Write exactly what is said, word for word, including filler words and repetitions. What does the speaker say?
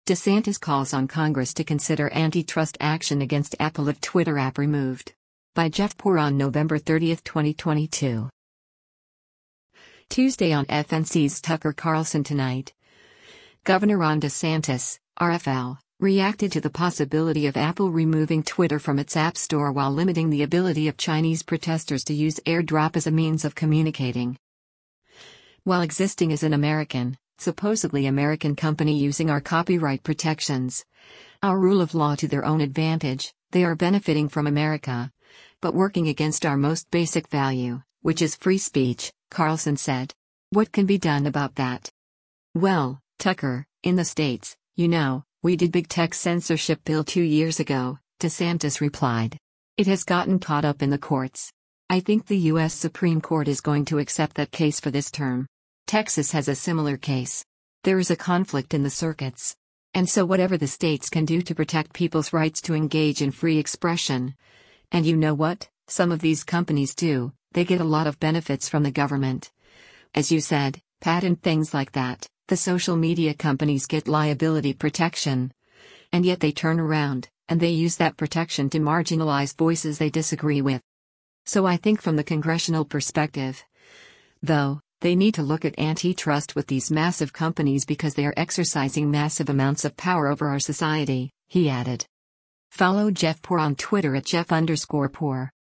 DeSantis calls on Congress to consider antitrust action against Apple if Twitter app removed. By Jeff Poor on November thirtieth, twenty twenty-two. Tuesday on F N C's Tucker Carlson Tonight. Governor Ron DeSantis, R F L, reacted to the possibility of Apple removing Twitter from its App Store while limiting the ability of Chinese protesters to use AirDrop as a means of communicating. While existing as an American, supposedly American company using our copyright protections, our rule of law to their own advantage, they are benefiting from America, but working against our most basic value, which is free speech, Carlson said. What can be done about that? Well, Tucker, in the States, you know, we did big tech censorship bill two years ago, DeSantis replied. It has gotten caught up in the courts. I think the U S Supreme Court is going to accept that case for this term. Texas has a similar case. There is a conflict in the circuits. And so whatever the states can do to protect people's rights to engage in free expression. And you know what, some of these companies do, they get a lot of benefits from the government. As you said, patent things like that, the social media companies get liability protection. And yet they turn around, and they use that protection to marginalize voices they disagree with. So I think from the congressional perspective, though, they need to look at antitrust with these massive companies because they are exercising massive amounts of power over our society, he added. Follow Jeff Poor on Twitter at Jeff underscore Poor.